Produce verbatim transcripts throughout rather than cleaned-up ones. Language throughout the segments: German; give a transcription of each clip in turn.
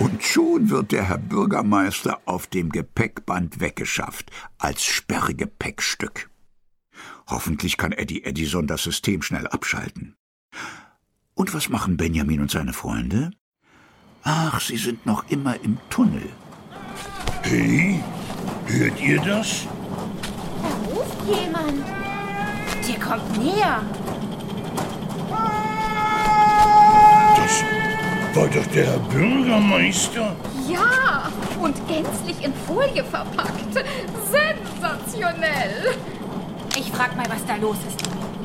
Und schon wird der Herr Bürgermeister auf dem Gepäckband weggeschafft, als Sperrgepäckstück. Hoffentlich kann Eddie Edison das System schnell abschalten. Und was machen Benjamin und seine Freunde? Ach, sie sind noch immer im Tunnel. Hey, hört ihr das? Da ruft jemand. Der kommt näher. Das war doch der Herr Bürgermeister. Ja, und gänzlich in Folie verpackt. Sensationell. Ich frag mal, was da los ist.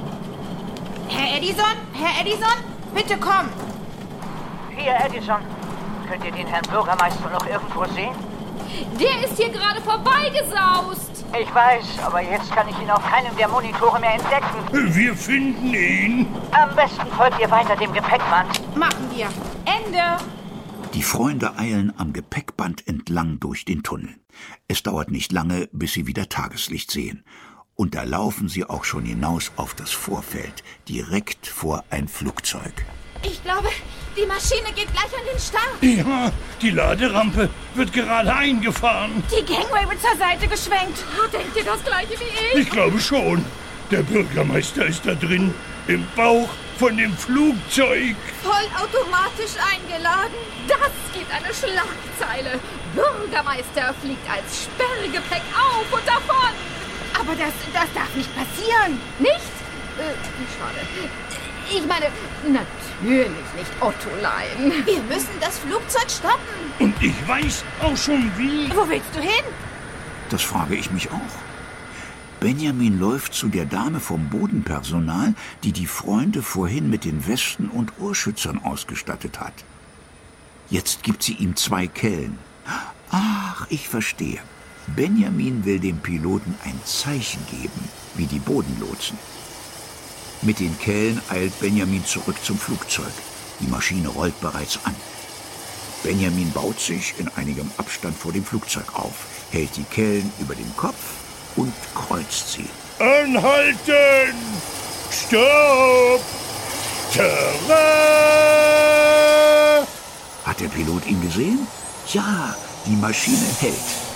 Herr Edison? Herr Edison? Bitte komm. Hier, Edison. Könnt ihr den Herrn Bürgermeister noch irgendwo sehen? Der ist hier gerade vorbeigesaust. Ich weiß, aber jetzt kann ich ihn auf keinem der Monitore mehr entdecken. Wir finden ihn. Am besten folgt ihr weiter dem Gepäckband. Machen wir. Ende. Die Freunde eilen am Gepäckband entlang durch den Tunnel. Es dauert nicht lange, bis sie wieder Tageslicht sehen. Und da laufen sie auch schon hinaus auf das Vorfeld, direkt vor ein Flugzeug. Ich glaube, die Maschine geht gleich an den Start. Ja, die Laderampe wird gerade eingefahren. Die Gangway wird zur Seite geschwenkt. Denkt ihr das gleiche wie ich? Ich glaube schon. Der Bürgermeister ist da drin, im Bauch von dem Flugzeug. Vollautomatisch eingeladen. Das gibt eine Schlagzeile. Bürgermeister fliegt als Sperrgepäck auf und davon. Aber das, das darf nicht passieren. Nicht? Äh, schade. Ich meine, natürlich nicht Ottolein. Wir müssen das Flugzeug stoppen. Und ich weiß auch schon wie. Wo willst du hin? Das frage ich mich auch. Benjamin läuft zu der Dame vom Bodenpersonal, die die Freunde vorhin mit den Westen und Ohrschützern ausgestattet hat. Jetzt gibt sie ihm zwei Kellen. Ach, ich verstehe. Benjamin will dem Piloten ein Zeichen geben, wie die Bodenlotsen. Mit den Kellen eilt Benjamin zurück zum Flugzeug. Die Maschine rollt bereits an. Benjamin baut sich in einigem Abstand vor dem Flugzeug auf, hält die Kellen über dem Kopf und kreuzt sie. Anhalten! Stopp! Terrain! Hat der Pilot ihn gesehen? Ja, die Maschine hält.